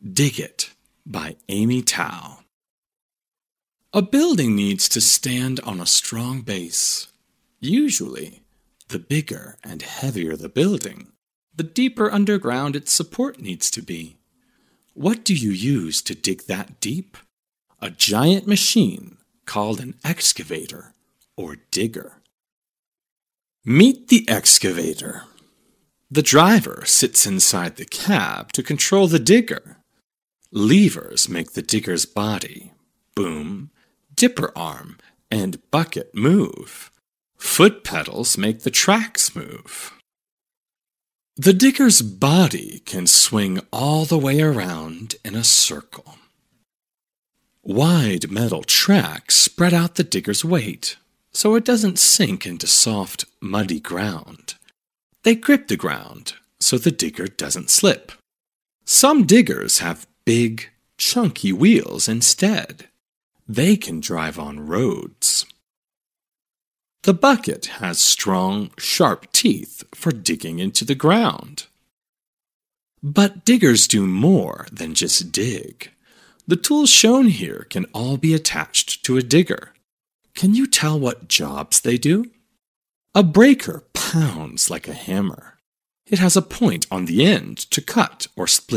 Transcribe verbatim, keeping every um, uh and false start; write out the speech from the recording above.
Dig It by Amy Tao. A building needs to stand on a strong base. Usually, the bigger and heavier the building, the deeper underground its support needs to be. What do you use to dig that deep? A giant machine called an excavator or digger. Meet the excavator. The driver sits inside the cab to control the digger. Levers make the digger's body, boom, dipper arm, and bucket move. Foot pedals make the tracks move. The digger's body can swing all the way around in a circle. Wide metal tracks spread out the digger's weight, so it doesn't sink into soft, muddy ground. They grip the ground so the digger doesn't slip. Some diggers have big, chunky wheels instead. They can drive on roads. The bucket has strong, sharp teeth for digging into the ground. But diggers do more than just dig. The tools shown here can all be attached to a digger. Can you tell what jobs they do? A breaker pounds like a hammer. It has a point on the end to cut or split